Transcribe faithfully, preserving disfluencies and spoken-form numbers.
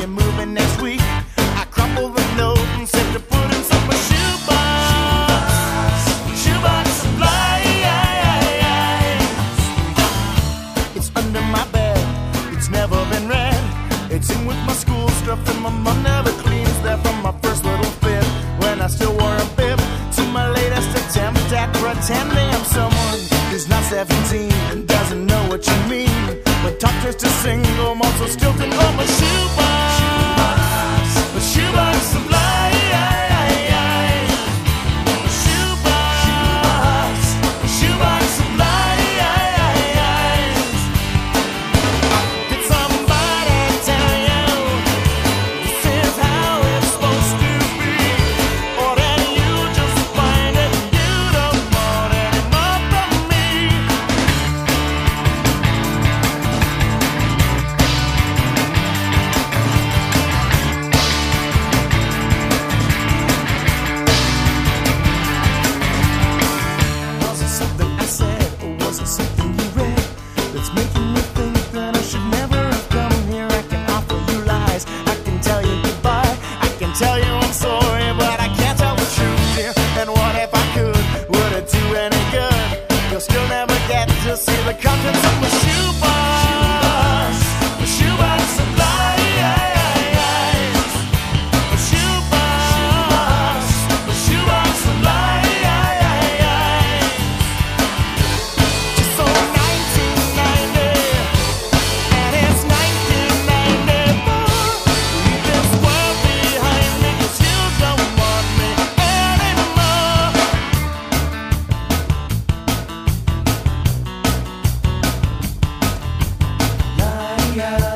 you're moving next week. I crumpled the note and said to put inside my shoebox. Shoebox supplies. It's under my bed. It's never been read. It's in with my school stuff and my mom never cleans that from my first little fit. When I still wore a bib to my latest attempt at pretending I'm someone who's not seventeen and doesn't know what you mean. But talk just a single malt so still can hold my shoebox. Shoebox, my shoebox supply. Shoebox, shoebox supply. Did somebody tell you this is how it's supposed to be? Or did you just find it you don't want any more from me? Was it something I said, or was it something you read that's making me think that I should never have come here? I can offer you lies, I can tell you goodbye, I can tell you I'm sorry, but I can't tell the truth, dear. And what if I could? Would it do any good? You'll still never get to see the contents of my shoebox. The shoebox supply. The shoebox. The shoebox supply. Just so nineteen ninety, and it's nineteen ninety-four. Leave this world behind me 'cause you don't want me anymore. La, la.